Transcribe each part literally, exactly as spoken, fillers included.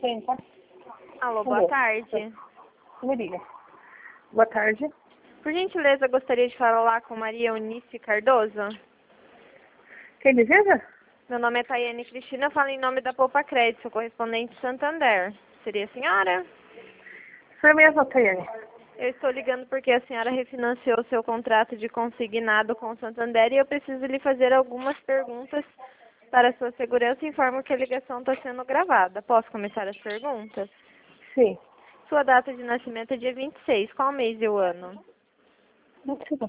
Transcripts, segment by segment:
Sim, tá? Alô, boa Alô. tarde. Me liga. Boa tarde. Por gentileza, gostaria de falar com Maria Eunice Cardoso. Quem deseja? Meu nome é Tayane Cristina, eu falo em nome da Poupa Crédito, correspondente Santander. Seria a senhora? Sou eu mesma, Tayane. Eu estou ligando porque a senhora refinanciou o seu contrato de consignado com o Santander e eu preciso lhe fazer algumas perguntas para sua segurança e informo que a ligação está sendo gravada. Posso começar as perguntas? Sim. Sua data de nascimento é dia vinte e seis. Qual mês e o ano? Não precisa.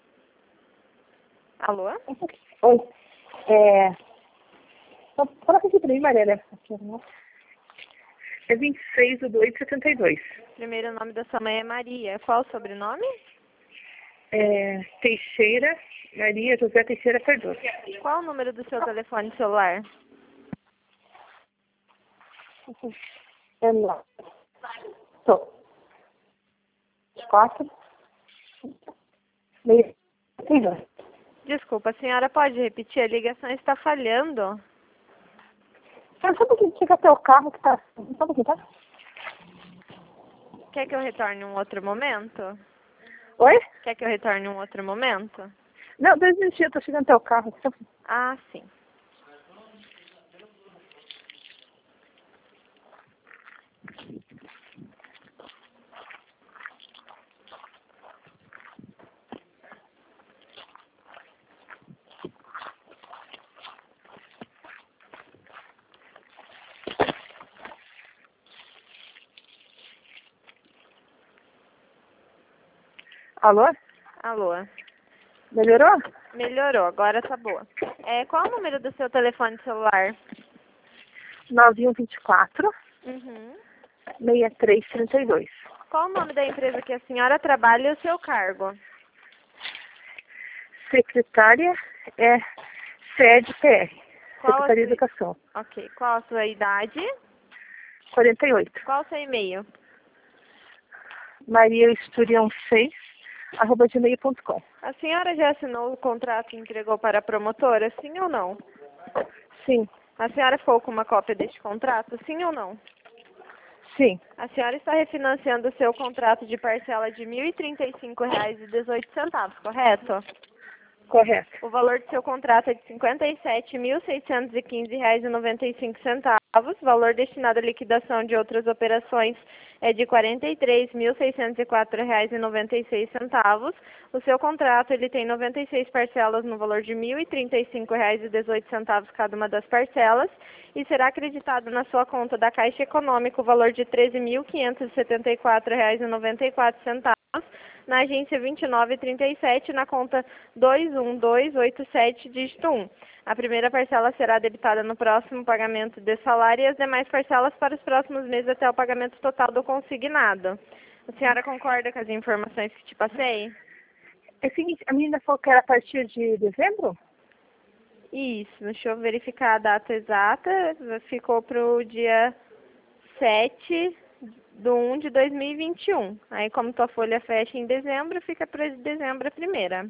Alô? Oi. É... Só coloca aqui pra mim, Mariana. Aqui, né? É vinte e seis de dois de setenta e dois. Primeiro nome da sua mãe é Maria. Qual o sobrenome? É... Teixeira, Maria José Teixeira Cardoso. Qual o número do seu telefone celular? É lá. Tô. Quatro. Meio. Meio. Desculpa, a senhora pode repetir? A ligação está falhando. Só um pouquinho, chega até o carro que tá... Só um pouquinho, tá? Quer que eu retorne em um outro momento? Oi? Quer que eu retorne em um outro momento? Não, dois minutinhos, eu tô chegando até o carro. Só um pouquinho. Ah, sim. Alô? Alô? Melhorou? Melhorou, agora tá boa. É, qual o número do seu telefone celular? nove um dois quatro, Uhum. seis três três dois. Qual o nome da empresa que a senhora trabalha e o seu cargo? Secretária é C E D P R. Qual a Secretaria de sua... Educação. Ok. Qual a sua idade? quarenta e oito. Qual o seu e-mail? Maria Esturião seis, arroba gmail ponto com. A senhora já assinou o contrato e entregou para a promotora, sim ou não? Sim, A senhora ficou com uma cópia deste contrato, sim ou não? sim, A senhora está refinanciando o seu contrato de parcela de mil e trinta e cinco reais e dezoito centavos, correto? correto. O valor do seu contrato é de cinquenta e sete mil seiscentos e quinze reais e noventa e cinco centavos. O valor destinado à liquidação de outras operações é de quarenta e três mil seiscentos e quatro reais e noventa e seis centavos. O seu contrato ele tem noventa e seis parcelas no valor de mil e trinta e cinco reais e dezoito centavos cada uma das parcelas e será acreditado na sua conta da Caixa Econômica o valor de treze mil quinhentos e setenta e quatro reais e noventa e quatro centavos. Na agência vinte e nove trinta e sete, na conta dois um dois oito sete, dígito um. A primeira parcela será debitada no próximo pagamento de salário e as demais parcelas para os próximos meses até o pagamento total do consignado. A senhora concorda com as informações que te passei? É o seguinte, a menina falou que era a partir de dezembro? Isso, deixa eu verificar a data exata. Ficou para o dia sete do um de dois mil e vinte e um. Aí, como tua folha fecha em dezembro, fica para dezembro a primeira.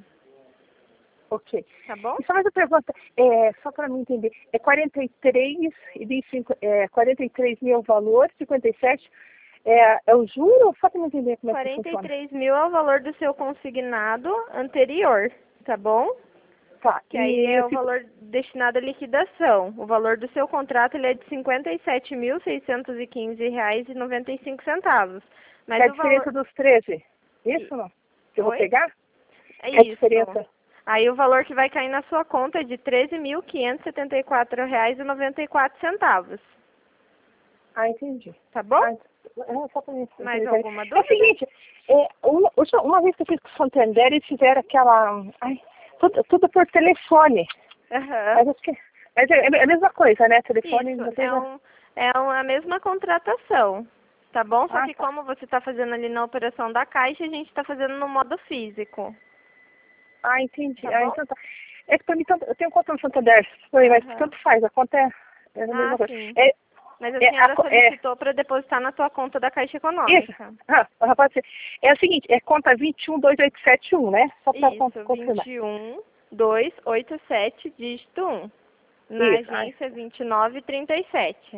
Ok. Tá bom? E só mais uma pergunta, é, só para mim entender, é quarenta e três e vinte e cinco, é, quarenta e três mil o valor, cinquenta e sete é, é o juro? Só para eu entender como é que quarenta e funciona. três mil é o valor do seu consignado anterior, tá bom? Tá, Que aí e é eu o fico, valor destinado à liquidação. O valor do seu contrato ele é de cinquenta e sete mil seiscentos e quinze reais e noventa e cinco centavos. Mas é a o valor... diferença dos treze, isso ou não? Que eu vou Oi? pegar? É É a isso. diferença. Aí o valor que vai cair na sua conta é de treze mil quinhentos e setenta e quatro reais e noventa e quatro centavos. Ah, entendi. Tá bom? Ah, é, só para mim Mais entender. alguma É o dúvida? seguinte, é, uma, outra- uma vez que eu fiz com o Santander, eles fizeram aquela... Ai, tudo, tudo por telefone. Aham. Mas, acho que, mas é, é a mesma coisa, né? Telefone Isso, não tem... é, um, é um- a mesma contratação, tá bom? Só Ah, que tá. como você está fazendo ali na operação da Caixa, a gente está fazendo no modo físico, Ah, entendi. tá Ah, bom? então tá. É que pra mim, tanto, eu tenho conta no Santander, foi, mas Aham. tanto faz, a conta é, é a mesma Ah, coisa. sim. É, Mas a é, a, senhora co- é, solicitou para depositar na tua conta da Caixa isso, Econômica. ah, rapaz, é o seguinte, é conta vinte e um dois oito sete um, né? Só pra con- Isso, confirmar. vinte e um, dois oito sete, dígito um. Na Isso, ai, agência vinte e nove trinta e sete.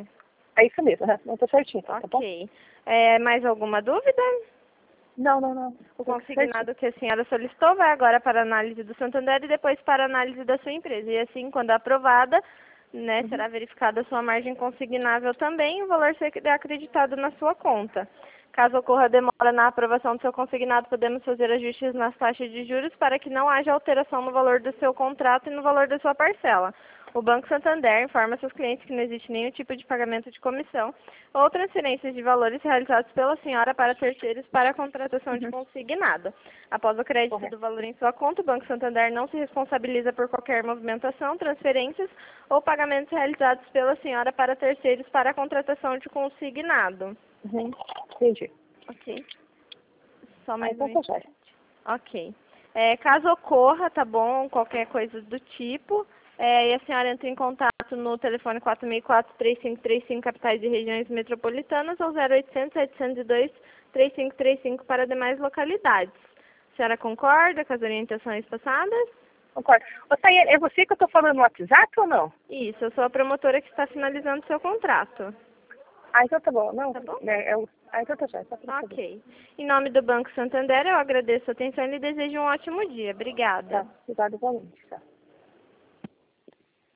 É isso mesmo, né? Não, tá certinho, tá bom? Ok. É, mais alguma dúvida? Não, não, não. O Tá consignado que a senhora solicitou vai agora para análise do Santander e depois para análise da sua empresa. E assim, quando aprovada, né, uhum. será verificada a sua margem consignável também e o valor será acreditado na sua conta. Caso ocorra demora na aprovação do seu consignado, podemos fazer ajustes nas taxas de juros para que não haja alteração no valor do seu contrato e no valor da sua parcela. O Banco Santander informa seus clientes que não existe nenhum tipo de pagamento de comissão ou transferências de valores realizados pela senhora para terceiros para a contratação de consignado. Após o crédito Correto. do valor em sua conta, o Banco Santander não se responsabiliza por qualquer movimentação, transferências ou pagamentos realizados pela senhora para terceiros para a contratação de consignado. Uhum. Entendi. Ok. Só mais Ah, um então tá instante. Ok. É, caso ocorra, tá bom, qualquer coisa do tipo, é, e a senhora entra em contato no telefone quatro seis quatro, três cinco três cinco, capitais e regiões metropolitanas, ou zero oitocentos, setecentos e dois, três cinco três cinco para demais localidades. A senhora concorda com as orientações passadas? Concordo. Ô, Tayane, é você que eu tô falando no WhatsApp ou não? Isso, eu sou a promotora que está finalizando seu contrato. Ah, então tá bom. Não, Tá bom? é, é, o- ah, então tá certo. Só pra saber. Ok. Em nome do Banco Santander, eu agradeço a atenção e lhe desejo um ótimo dia. Obrigada. Tá, obrigado igualmente. Tá.